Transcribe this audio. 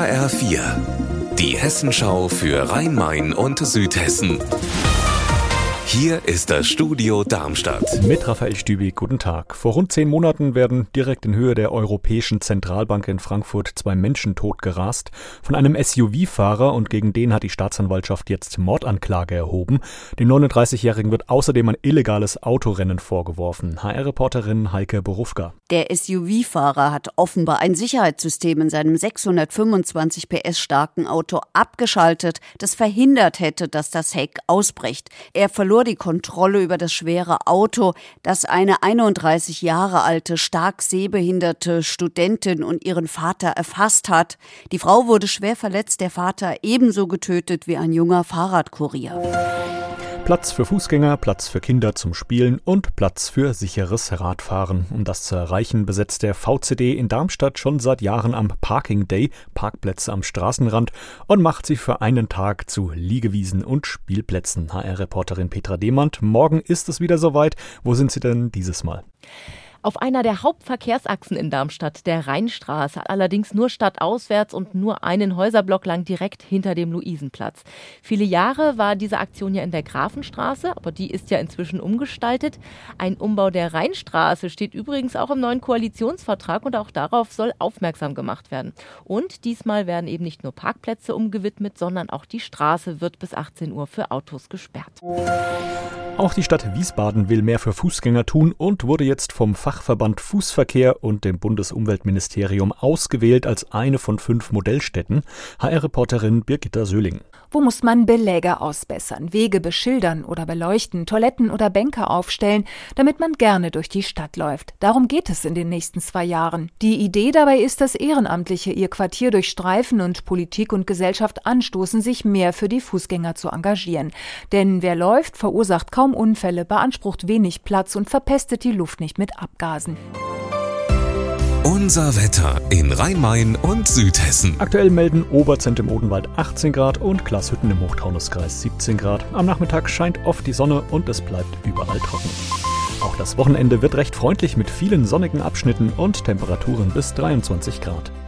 HR4, die Hessenschau für Rhein-Main und Südhessen. Hier ist das Studio Darmstadt. Mit Raphael Stübi, guten Tag. Vor rund 10 Monaten werden direkt in Höhe der Europäischen Zentralbank in Frankfurt 2 Menschen totgerast von einem SUV-Fahrer und gegen den hat die Staatsanwaltschaft jetzt Mordanklage erhoben. Dem 39-Jährigen wird außerdem ein illegales Autorennen vorgeworfen. HR-Reporterin Heike Borufka. Der SUV-Fahrer hat offenbar ein Sicherheitssystem in seinem 625 PS starken Auto abgeschaltet, das verhindert hätte, dass das Heck ausbricht. Er verlor die Kontrolle über das schwere Auto, das eine 31 Jahre alte, stark sehbehinderte Studentin und ihren Vater erfasst hat. Die Frau wurde schwer verletzt, der Vater ebenso getötet wie ein junger Fahrradkurier. Platz für Fußgänger, Platz für Kinder zum Spielen und Platz für sicheres Radfahren. Um das zu erreichen, besetzt der VCD in Darmstadt schon seit Jahren am Parking Day Parkplätze am Straßenrand und macht sie für einen Tag zu Liegewiesen und Spielplätzen. HR-Reporterin Petra Demand, morgen ist es wieder soweit. Wo sind Sie denn dieses Mal? Auf einer der Hauptverkehrsachsen in Darmstadt, der Rheinstraße, allerdings nur stadtauswärts und nur einen Häuserblock lang direkt hinter dem Luisenplatz. Viele Jahre war diese Aktion ja in der Grafenstraße, aber die ist ja inzwischen umgestaltet. Ein Umbau der Rheinstraße steht übrigens auch im neuen Koalitionsvertrag und auch darauf soll aufmerksam gemacht werden. Und diesmal werden eben nicht nur Parkplätze umgewidmet, sondern auch die Straße wird bis 18 Uhr für Autos gesperrt. Auch die Stadt Wiesbaden will mehr für Fußgänger tun und wurde jetzt vom Fachverband Fußverkehr und dem Bundesumweltministerium ausgewählt als eine von 5 Modellstädten. HR-Reporterin Birgitta Söhling. Wo muss man Beläge ausbessern, Wege beschildern oder beleuchten, Toiletten oder Bänke aufstellen, damit man gerne durch die Stadt läuft? Darum geht es in den nächsten 2 Jahren. Die Idee dabei ist, dass Ehrenamtliche ihr Quartier durchstreifen und Politik und Gesellschaft anstoßen, sich mehr für die Fußgänger zu engagieren. Denn wer läuft, verursacht kaum Unfälle, beansprucht wenig Platz und verpestet die Luft nicht mit Abgasen. Unser Wetter in Rhein-Main und Südhessen. Aktuell melden Oberzent im Odenwald 18 Grad und Glashütten im Hochtaunuskreis 17 Grad. Am Nachmittag scheint oft die Sonne und es bleibt überall trocken. Auch das Wochenende wird recht freundlich mit vielen sonnigen Abschnitten und Temperaturen bis 23 Grad.